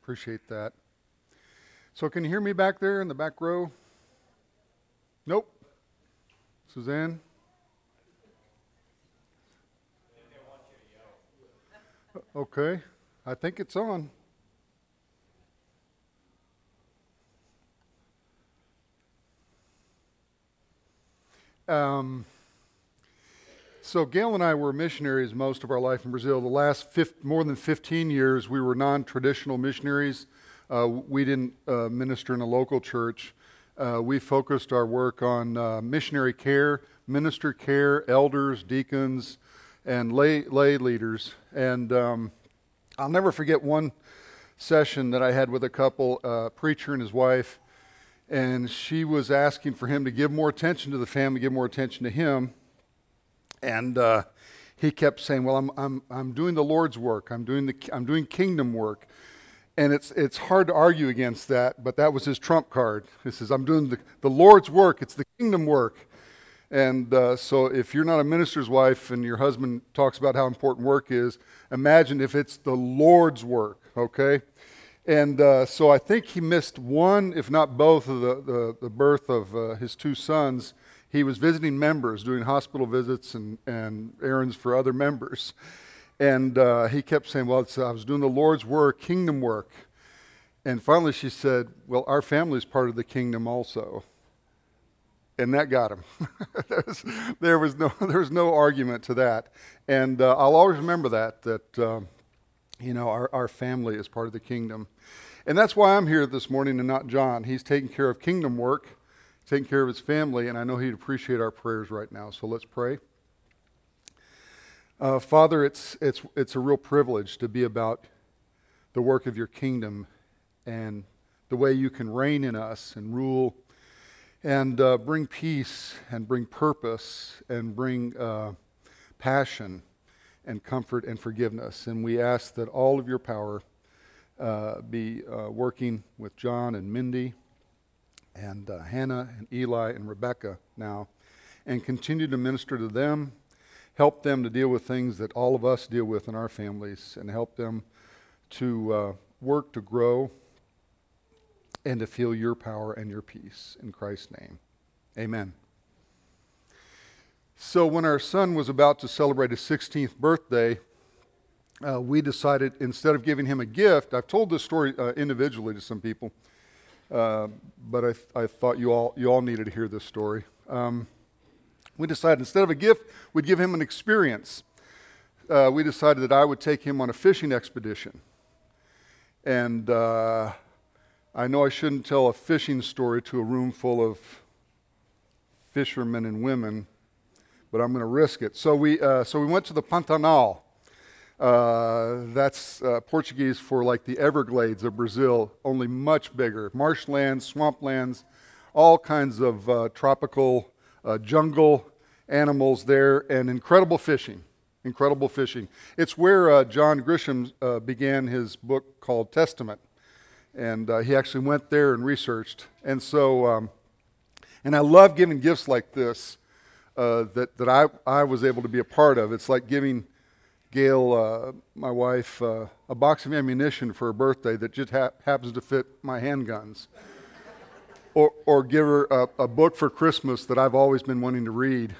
Appreciate that. So can you hear me back there in the back row? Nope. Suzanne? Okay. I think it's on. So Gail and I were missionaries most of our life in Brazil. The last more than 15 years, we were non-traditional missionaries. We didn't minister in a local church. We focused our work on missionary care, minister care, elders, deacons, and lay leaders. And I'll never forget one session that I had with a couple, a preacher and his wife, and she was asking for him to give more attention to the family, give more attention to him. And he kept saying, "Well, I'm doing the Lord's work. I'm doing kingdom work." And it's hard to argue against that, but that was his trump card. He says, "I'm doing the Lord's work. It's the kingdom work." And so if you're not a minister's wife and your husband talks about how important work is, imagine if it's the Lord's work, okay? And so I think he missed one, if not both, of the birth of his two sons. He was visiting members, doing hospital visits and errands for other members. And he kept saying, "Well, I was doing the Lord's work, kingdom work." And finally she said, "Well, our family is part of the kingdom also." And that got him. there was no argument to that. And I'll always remember that our family is part of the kingdom. And that's why I'm here this morning and not John. He's taking care of kingdom work, taking care of his family, and I know he'd appreciate our prayers right now. So let's pray. Father, it's a real privilege to be about the work of your kingdom and the way you can reign in us and rule and bring peace and bring purpose and bring passion and comfort and forgiveness. And we ask that all of your power be working with John and Mindy and Hannah and Eli and Rebecca now, and continue to minister to them, help them to deal with things that all of us deal with in our families, and help them to work to grow and to feel your power and your peace. In Christ's name, amen. So when our son was about to celebrate his 16th birthday, we decided, instead of giving him a gift, I've told this story individually to some people, but I thought you all needed to hear this story. We decided instead of a gift, we'd give him an experience. We decided that I would take him on a fishing expedition. And I know I shouldn't tell a fishing story to a room full of fishermen and women, but I'm going to risk it. So we went to the Pantanal. That's Portuguese for like the Everglades of Brazil, only much bigger. Marshlands, swamplands, all kinds of tropical jungle animals there, and incredible fishing. Incredible fishing. It's where John Grisham began his book called Testament. And he actually went there and researched. And so, and I love giving gifts like this that I was able to be a part of. It's like giving Gail, my wife, a box of ammunition for her birthday that just happens to fit my handguns. Or give her a book for Christmas that I've always been wanting to read.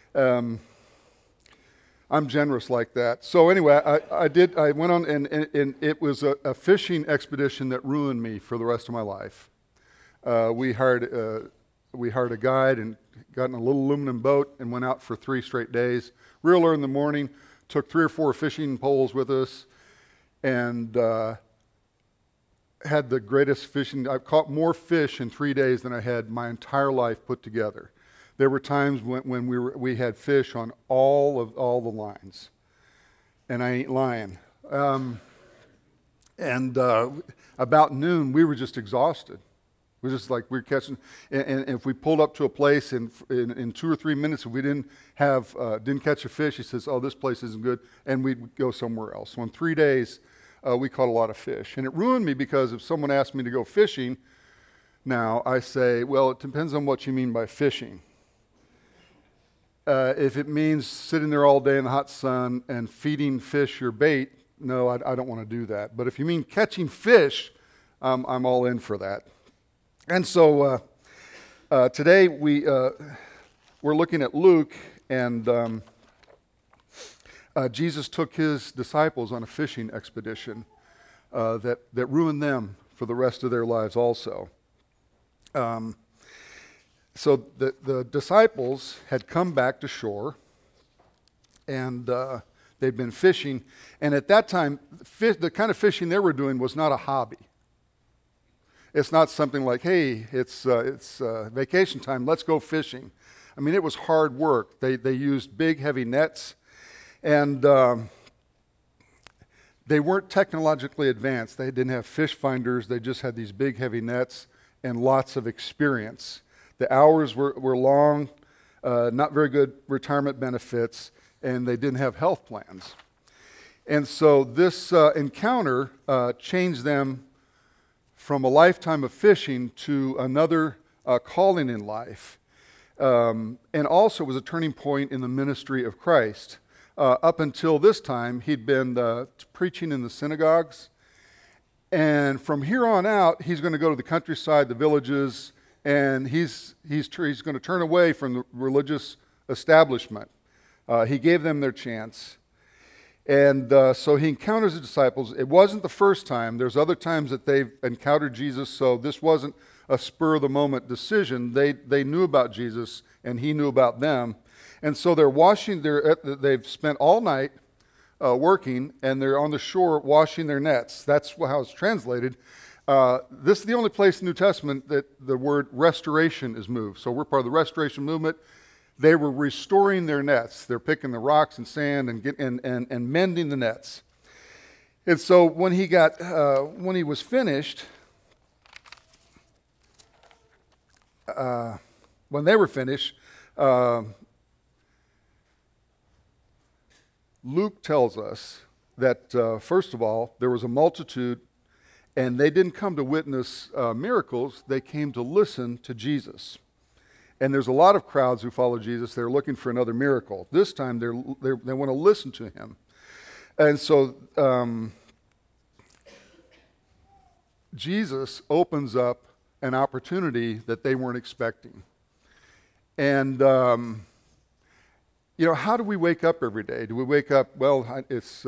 I'm generous like that. So anyway, I went on, and it was a fishing expedition that ruined me for the rest of my life. We hired a guide and got in a little aluminum boat and went out for 3 straight days. Real early in the morning, took 3 or 4 fishing poles with us, and had the greatest fishing. I caught more fish in 3 days than I had my entire life put together. There were times when we had fish on all the lines, and I ain't lying. About noon, we were just exhausted. We were just like we were catching, and if we pulled up to a place in 2 or 3 minutes, if we didn't catch a fish, he says, "Oh, this place isn't good," and we'd go somewhere else. So in 3 days, we caught a lot of fish, and it ruined me because if someone asked me to go fishing, now I say, "Well, it depends on what you mean by fishing." If it means sitting there all day in the hot sun and feeding fish your bait, no, I don't want to do that. But if you mean catching fish, I'm all in for that. And so today we're looking at Luke, and Jesus took his disciples on a fishing expedition that ruined them for the rest of their lives also. So the disciples had come back to shore, and they'd been fishing. And at that time, the kind of fishing they were doing was not a hobby. It's not something like, hey, it's vacation time, let's go fishing. I mean, it was hard work. They used big, heavy nets, and they weren't technologically advanced. They didn't have fish finders. They just had these big, heavy nets and lots of experience. The hours were long, not very good retirement benefits, and they didn't have health plans. And so this encounter changed them from a lifetime of fishing to another calling in life. And also was a turning point in the ministry of Christ. Up until this time, he'd been preaching in the synagogues. And from here on out, he's going to go to the countryside, the villages, and he's going to turn away from the religious establishment. He gave them their chance. And so he encounters the disciples. It wasn't the first time. There's other times that they've encountered Jesus, so this wasn't a spur-of-the-moment decision. They knew about Jesus, and he knew about them. And so they've spent all night working, and they're on the shore washing their nets. That's how it's translated. This is the only place in the New Testament that the word restoration is moved. So we're part of the restoration movement. They were restoring their nets. They're picking the rocks and sand and mending the nets. And so when he was finished, when they were finished, Luke tells us that, first of all, there was a multitude, and they didn't come to witness miracles. They came to listen to Jesus. And there's a lot of crowds who follow Jesus. They're looking for another miracle. This time, they want to listen to him. And so Jesus opens up an opportunity that they weren't expecting. And how do we wake up every day? Do we wake up, well, it's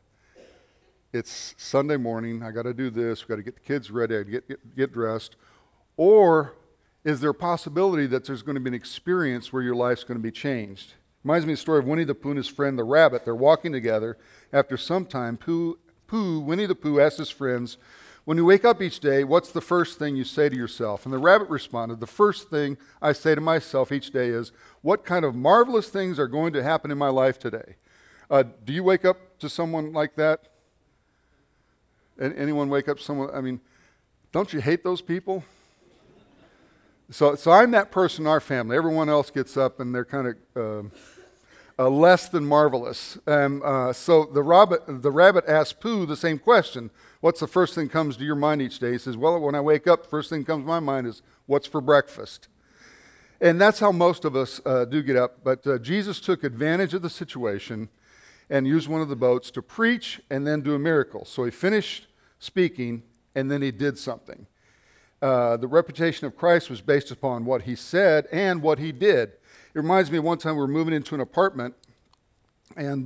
Sunday morning, I got to do this, we got to get the kids ready, I get dressed. Or is there a possibility that there's going to be an experience where your life's going to be changed? Reminds me of the story of Winnie the Pooh and his friend the rabbit. They're walking together. After some time, Winnie the Pooh asked his friends, when you wake up each day, what's the first thing you say to yourself? And the rabbit responded, the first thing I say to myself each day is, what kind of marvelous things are going to happen in my life today? Do you wake up to someone like that? Anyone wake up to someone? I mean, don't you hate those people? So I'm that person in our family. Everyone else gets up and they're kind of less than marvelous. So the rabbit asked Pooh the same question. What's the first thing comes to your mind each day? He says, well, when I wake up, the first thing comes to my mind is, what's for breakfast? And that's how most of us do get up. But Jesus took advantage of the situation and used one of the boats to preach and then do a miracle. So he finished speaking, and then he did something. The reputation of Christ was based upon what he said and what he did. It reminds me of one time we were moving into an apartment, and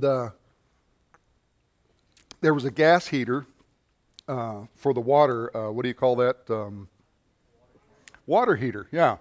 there was a gas heater for the water. What do you call that? Water heater, yeah.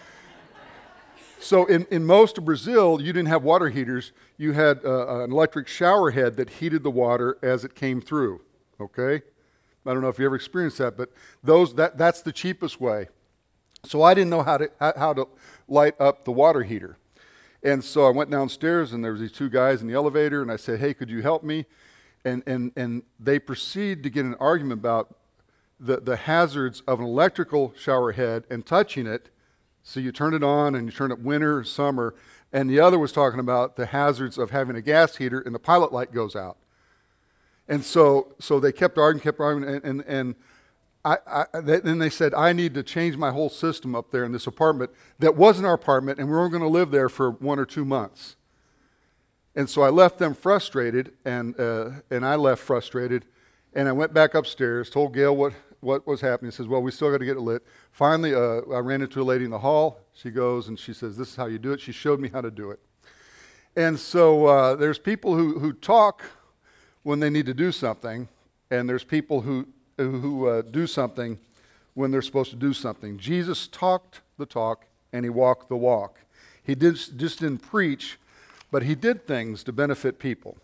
So in most of Brazil, you didn't have water heaters. You had an electric shower head that heated the water as it came through, okay? I don't know if you ever experienced that, but that's the cheapest way. So I didn't know how to light up the water heater. And so I went downstairs, and there was these two guys in the elevator, and I said, hey, could you help me? And they proceed to get an argument about the hazards of an electrical shower head and touching it. So you turn it on, and you turn it winter, summer, and the other was talking about the hazards of having a gas heater, and the pilot light goes out. And so they kept arguing, and then they said, I need to change my whole system up there in this apartment that wasn't our apartment, and we weren't going to live there for 1 or 2 months. And so I left them frustrated, and I left frustrated, and I went back upstairs, told Gail what what was happening. He says, well, we still got to get it lit. Finally, I ran into a lady in the hall. She goes and she says, this is how you do it. She showed me how to do it. And so there's people who talk when they need to do something, and there's people who do something when they're supposed to do something. Jesus talked the talk, and he walked the walk. He just didn't preach, but he did things to benefit people.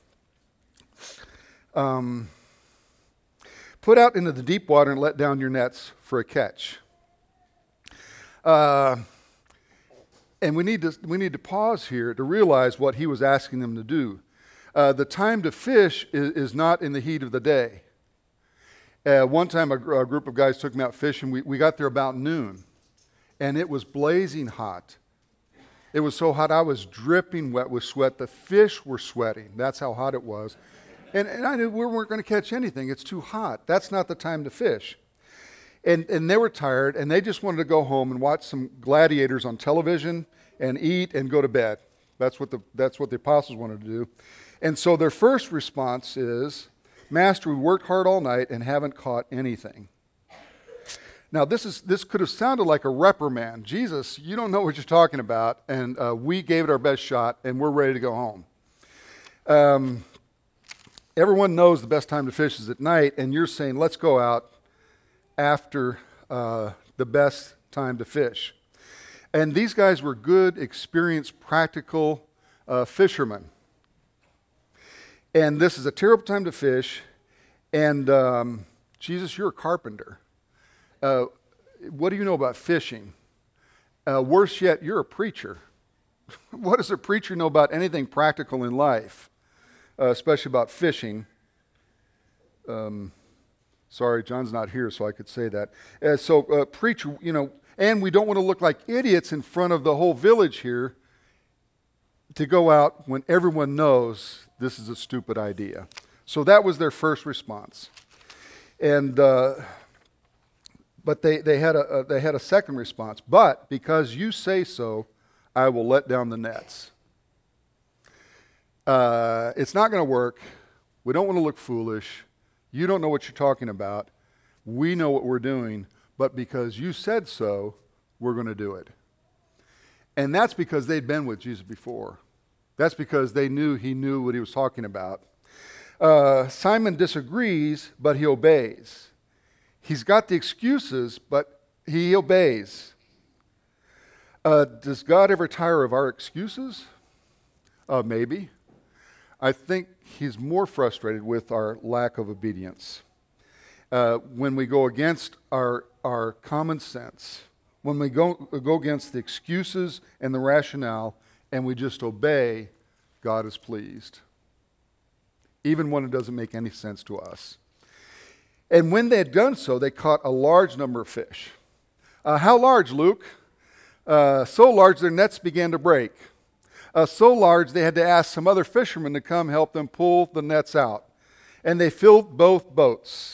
Put out into the deep water and let down your nets for a catch. And we need to pause here to realize what he was asking them to do. The time to fish is not in the heat of the day. One time a group of guys took me out fishing. We got there about noon, and it was blazing hot. It was so hot I was dripping wet with sweat. The fish were sweating. That's how hot it was. And I knew we weren't going to catch anything. It's too hot. That's not the time to fish. And they were tired, and they just wanted to go home and watch some gladiators on television and eat and go to bed. That's what the apostles wanted to do. And so their first response is, Master, we worked hard all night and haven't caught anything. Now, this could have sounded like a reprimand. Jesus, you don't know what you're talking about, and we gave it our best shot, and we're ready to go home. Everyone knows the best time to fish is at night, and you're saying, let's go out after the best time to fish. And these guys were good, experienced, practical fishermen. And this is a terrible time to fish. And Jesus, you're a carpenter. What do you know about fishing? Worse yet, you're a preacher. What does a preacher know about anything practical in life, especially about fishing? Sorry, John's not here, so I could say that. Preacher, and we don't want to look like idiots in front of the whole village here to go out when everyone knows this is a stupid idea. So that was their first response. And but they had a second response. But because you say so, I will let down the nets. It's not going to work. We don't want to look foolish. You don't know what you're talking about. We know what we're doing. But because you said so, we're going to do it. And that's because they'd been with Jesus before. That's because they knew he knew what he was talking about. Simon disagrees, but he obeys. He's got the excuses, but he obeys. Does God ever tire of our excuses? Maybe. I think he's more frustrated with our lack of obedience. When we go against our common sense, when we go against the excuses and the rationale, and we just obey, God is pleased. Even when it doesn't make any sense to us. And when they had done so, they caught a large number of fish. How large, Luke? So large their nets began to break. So large they had to ask some other fishermen to come help them pull the nets out. And they filled both boats.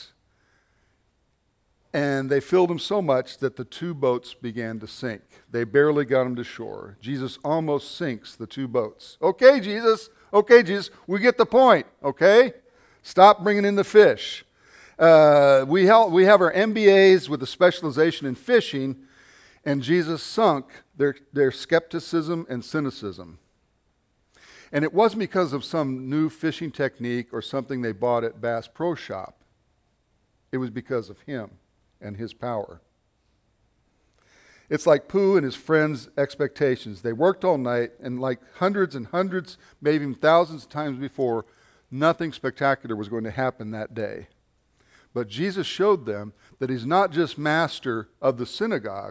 And they filled them so much that the two boats began to sink. They barely got them to shore. Jesus almost sinks the two boats. Okay, Jesus, we get the point, okay? Stop bringing in the fish. We have our MBAs with a specialization in fishing, and Jesus sunk their skepticism and cynicism. And it wasn't because of some new fishing technique or something they bought at Bass Pro Shop. It was because of him and his power. It's like Pooh and his friends' expectations. They worked all night, and like hundreds and hundreds, maybe even thousands of times before, nothing spectacular was going to happen that day. But Jesus showed them that he's not just master of the synagogue.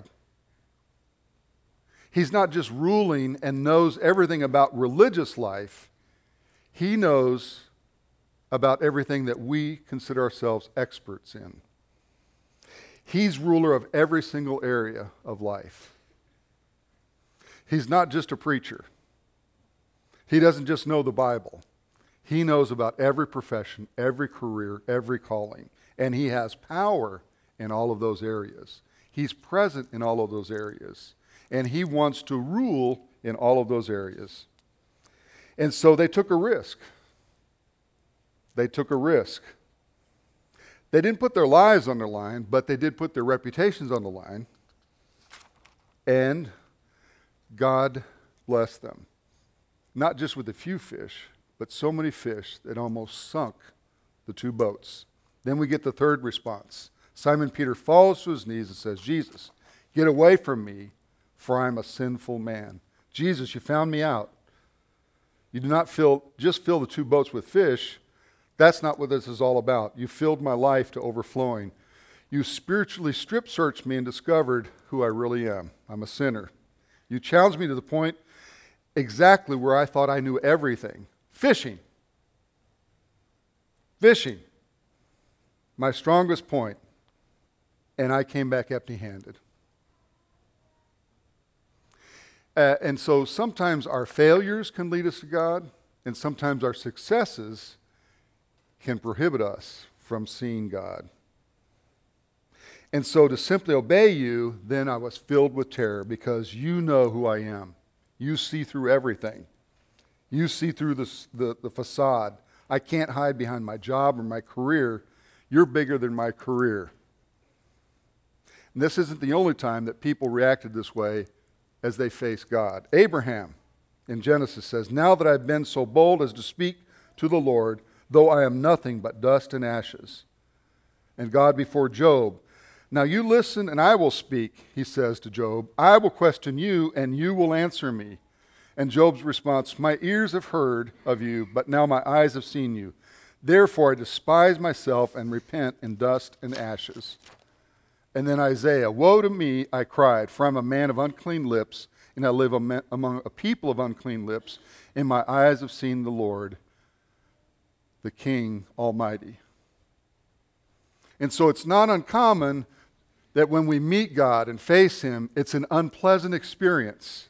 He's not just ruling and knows everything about religious life. He knows about everything that we consider ourselves experts in. He's ruler of every single area of life. He's not just a preacher. He doesn't just know the Bible. He knows about every profession, every career, every calling. And he has power in all of those areas. He's present in all of those areas. And he wants to rule in all of those areas. And so they took a risk. They took a risk. They didn't put their lives on the line, but they did put their reputations on the line. And God blessed them. Not just with a few fish, but so many fish that almost sunk the two boats. Then we get the third response. Simon Peter falls to his knees and says, Jesus, get away from me, for I'm a sinful man. Jesus, you found me out. You do not just fill the two boats with fish. That's not what this is all about. You filled my life to overflowing. You spiritually strip searched me and discovered who I really am. I'm a sinner. You challenged me to the point exactly where I thought I knew everything. Fishing. Fishing. My strongest point. And I came back empty-handed. And so sometimes our failures can lead us to God, and sometimes our successes can prohibit us from seeing God. And so to simply obey you, then I was filled with terror because you know who I am. You see through everything. You see through the facade. I can't hide behind my job or my career. You're bigger than my career. And this isn't the only time that people reacted this way as they face God. Abraham in Genesis says, now that I've been so bold as to speak to the Lord, though I am nothing but dust and ashes. And God before Job, now you listen and I will speak, he says to Job. I will question you and you will answer me. And Job's response, my ears have heard of you, but now my eyes have seen you. Therefore I despise myself and repent in dust and ashes. And then Isaiah, woe to me, I cried, for I'm a man of unclean lips, and I live among a people of unclean lips, and my eyes have seen the Lord, the King Almighty. And so it's not uncommon that when we meet God and face Him, it's an unpleasant experience.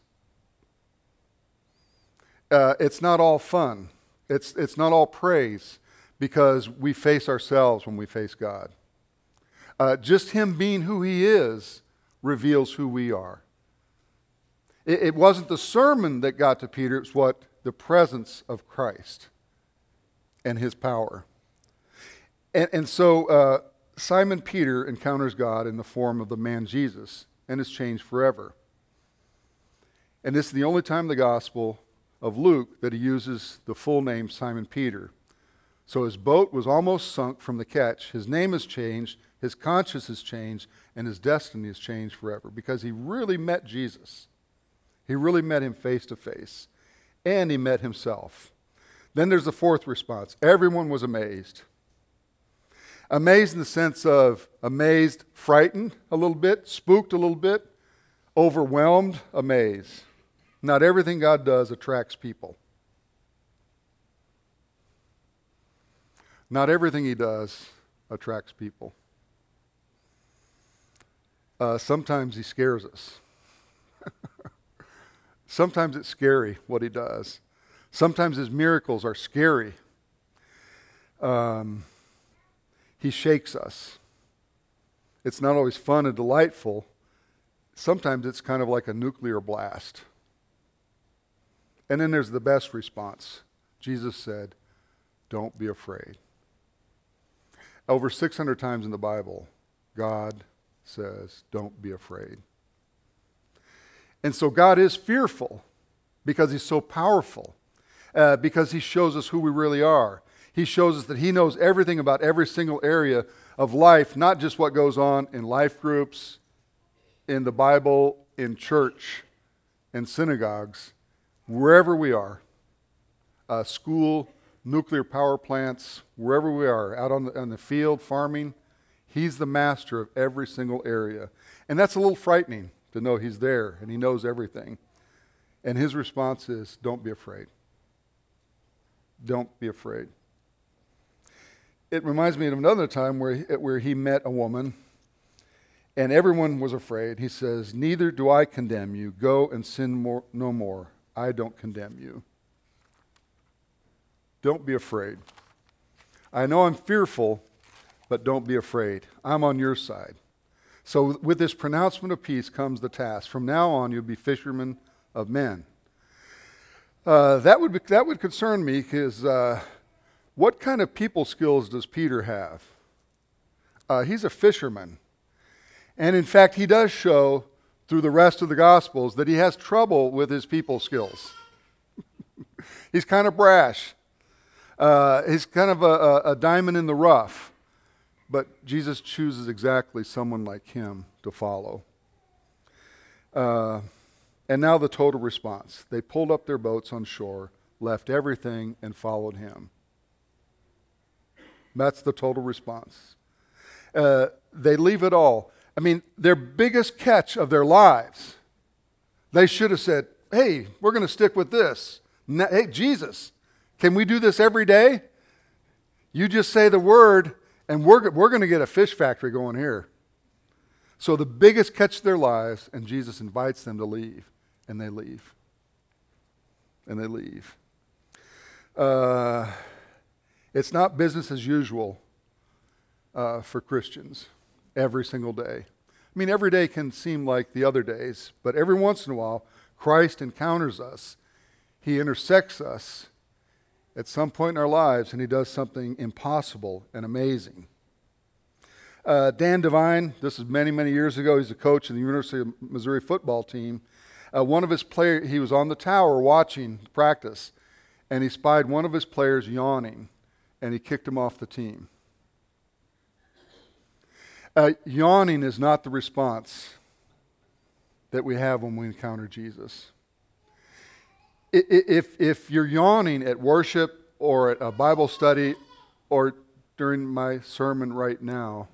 It's not all fun. It's not all praise, because we face ourselves when we face God. Just Him being who He is reveals who we are. It wasn't the sermon that got to Peter, it's what the presence of Christ and His power. And so Simon Peter encounters God in the form of the man Jesus and is changed forever. And this is the only time in the Gospel of Luke that he uses the full name Simon Peter. So his boat was almost sunk from the catch. His name has changed. His conscience has changed, and his destiny has changed forever because he really met Jesus. He really met Him face to face, and he met himself. Then there's the fourth response. Everyone was amazed. Amazed in the sense of amazed, frightened a little bit, spooked a little bit, overwhelmed, amazed. Not everything God does attracts people. Not everything He does attracts people. Sometimes He scares us. Sometimes it's scary what He does. Sometimes His miracles are scary. He shakes us. It's not always fun and delightful. Sometimes it's kind of like a nuclear blast. And then there's the best response. Jesus said, don't be afraid. Over 600 times in the Bible, God says, don't be afraid. And so God is fearful because He's so powerful, because He shows us who we really are. He shows us that He knows everything about every single area of life, not just what goes on in life groups, in the Bible, in church, in synagogues, wherever we are, school, nuclear power plants, wherever we are, out on the field, farming, He's the master of every single area. And that's a little frightening to know He's there and He knows everything. And His response is, don't be afraid. Don't be afraid. It reminds me of another time where He met a woman and everyone was afraid. He says, neither do I condemn you. Go and sin no more. I don't condemn you. Don't be afraid. I know I'm fearful, but don't be afraid. I'm on your side. So with this pronouncement of peace comes the task. From now on, you'll be fishermen of men. That would concern me because what kind of people skills does Peter have? He's a fisherman. And in fact, he does show through the rest of the Gospels that he has trouble with his people skills. He's kind of brash. He's kind of a diamond in the rough. But Jesus chooses exactly someone like him to follow. And now the total response. They pulled up their boats on shore, left everything, and followed him. That's the total response. They leave it all. I mean, their biggest catch of their lives, they should have said, hey, we're going to stick with this. Hey, Jesus, can we do this every day? You just say the word, and we're going to get a fish factory going here. So the biggest catch of their lives, and Jesus invites them to leave, and they leave. And they leave. It's not business as usual for Christians every single day. I mean, every day can seem like the other days, but every once in a while, Christ encounters us. He intersects us at some point in our lives, and he does something impossible and amazing. Dan Devine, this is many, many years ago. He's a coach in the University of Missouri football team. One of his players, he was on the tower watching practice, and he spied one of his players yawning, and he kicked him off the team. Yawning is not the response that we have when we encounter Jesus. If you're yawning at worship or at a Bible study or during my sermon right now,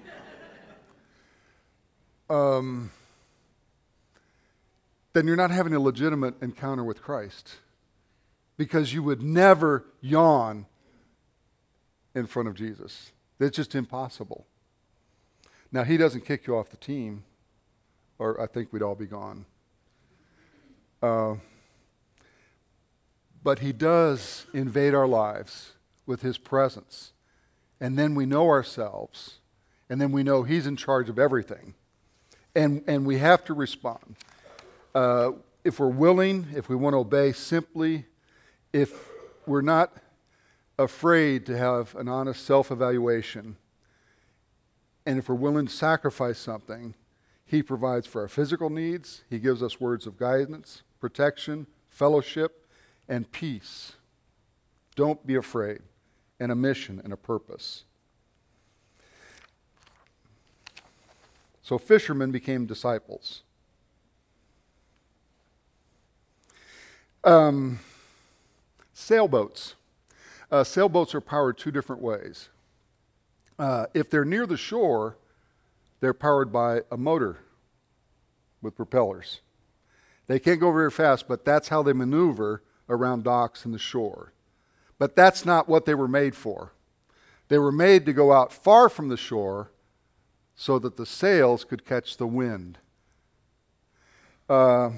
then you're not having a legitimate encounter with Christ, because you would never yawn in front of Jesus. It's just impossible. Now, he doesn't kick you off the team, or I think we'd all be gone. But he does invade our lives with his presence. And then we know ourselves, and then we know he's in charge of everything. And we have to respond. If we're willing, if we want to obey simply, if we're not afraid to have an honest self-evaluation, and if we're willing to sacrifice something, he provides for our physical needs. He gives us words of guidance, protection, fellowship, and peace. Don't be afraid. And a mission and a purpose. So fishermen became disciples. Sailboats. Sailboats are powered two different ways. If they're near the shore, they're powered by a motor with propellers. They can't go very fast, but that's how they maneuver around docks and the shore. But that's not what they were made for. They were made to go out far from the shore so that the sails could catch the wind. And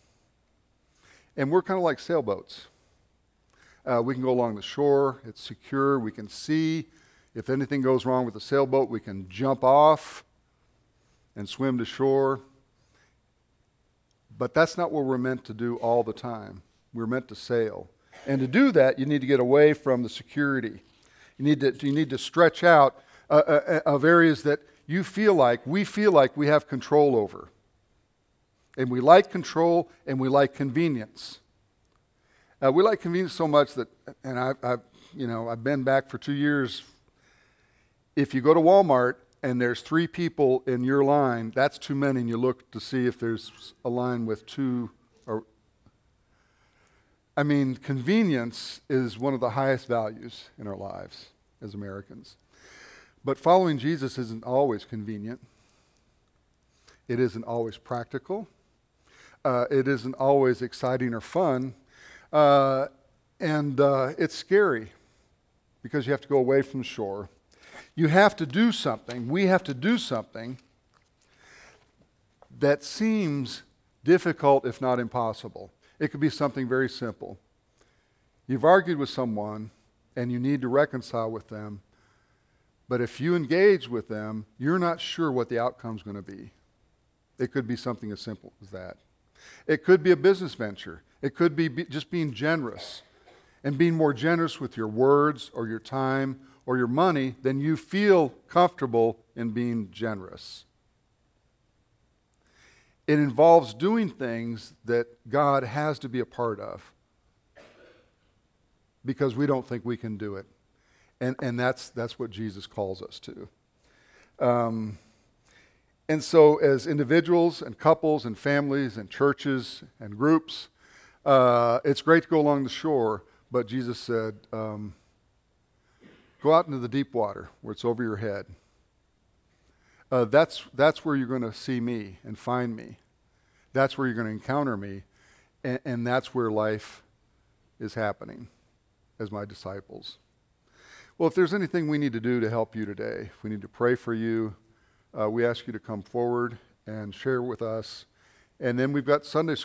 we're kind of like sailboats. We can go along the shore. It's secure. We can see. If anything goes wrong with the sailboat, we can jump off and swim to shore. But that's not what we're meant to do all the time. We're meant to sail. And to do that, you need to get away from the security. You need to stretch out of areas that we feel like we have control over. And we like control, and we like convenience. We like convenience so much that, and I've been back for 2 years. If you go to Walmart and there's 3 people in your line, that's too many, and you look to see if there's a line with 2 or... convenience is one of the highest values in our lives as Americans. But following Jesus isn't always convenient. It isn't always practical. It isn't always exciting or fun. And it's scary because you have to go away from shore. You have to do something. We have to do something that seems difficult, if not impossible. It could be something very simple. You've argued with someone and you need to reconcile with them, but if you engage with them, you're not sure what the outcome's going to be. It could be something as simple as that. It could be a business venture. It could be just being generous and being more generous with your words or your time or your money, then you feel comfortable in being generous. It involves doing things that God has to be a part of because we don't think we can do it. And that's what Jesus calls us to. And so as individuals and couples and families and churches and groups, it's great to go along the shore, but Jesus said, go out into the deep water where it's over your head. That's where you're going to see me and find me. That's where you're going to encounter me, and that's where life is happening as my disciples. Well, if there's anything we need to do to help you today, if we need to pray for you, we ask you to come forward and share with us. And then we've got Sunday school.